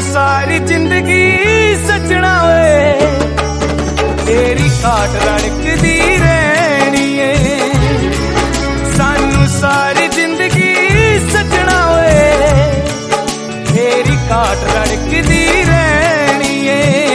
सारी जिंदगी सजना वे तेरी घाट रड़कदी रहनी है। सानू सारी जिंदगी सजना वे तेरी घाट रड़कदी रहनी है।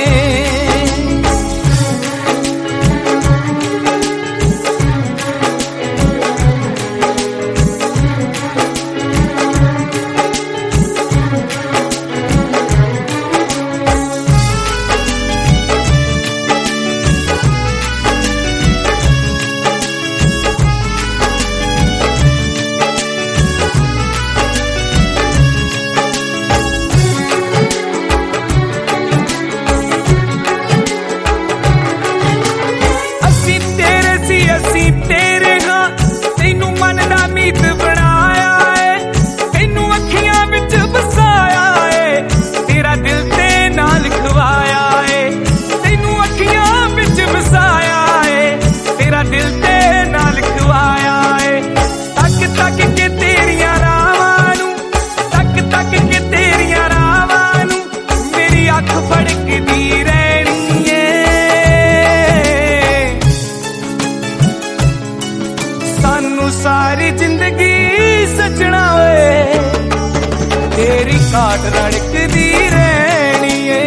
सारी जिंदगी सजना वे तेरी घाट रड़कदी रहनी है।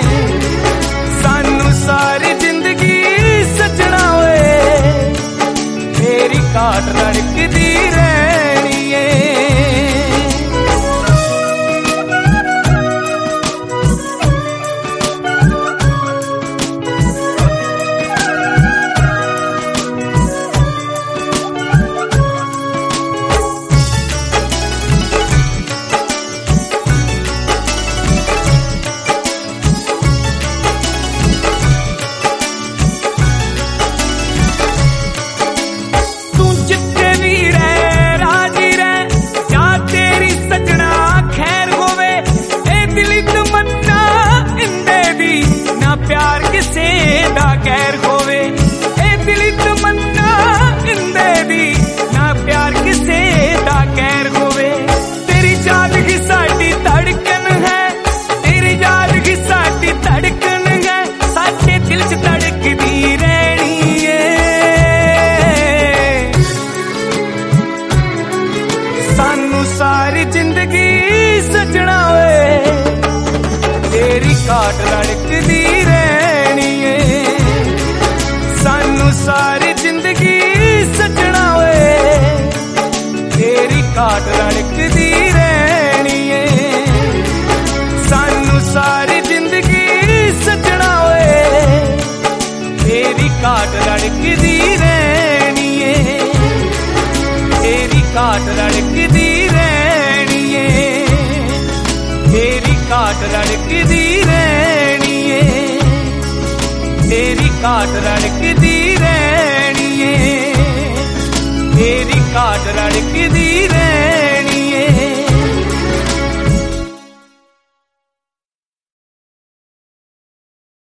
सानू सारी जिंदगी सजना वे तेरी घाट रड़कदी रहनी है। प्यार किसे दा गैर होवे ए दिली तमन्ना इंदे दी ना प्यार किसे दा गैर होवे। तेरी याद ही साडी धड़कन है, तेरी याद ही साडी धड़कन है, साडे दिल च धड़कदी रहनी है। सानू सारी जिंदगी सजना वे तेरी घाट रड़कदी रहनी है। सानू सारी जिंदगी सजना वे तेरी घाट रड़कदी रहनी है। सानू सारी जिंदगी सजना वे तेरी घाट रड़कदी रहनी है। तेरी घाट रड़कदी रहनी है। तेरी घाट रड़कदी रहनी है। तेरी घाट रड़कदी रहनी है। तेरी घाट रड़कदी रहनी है।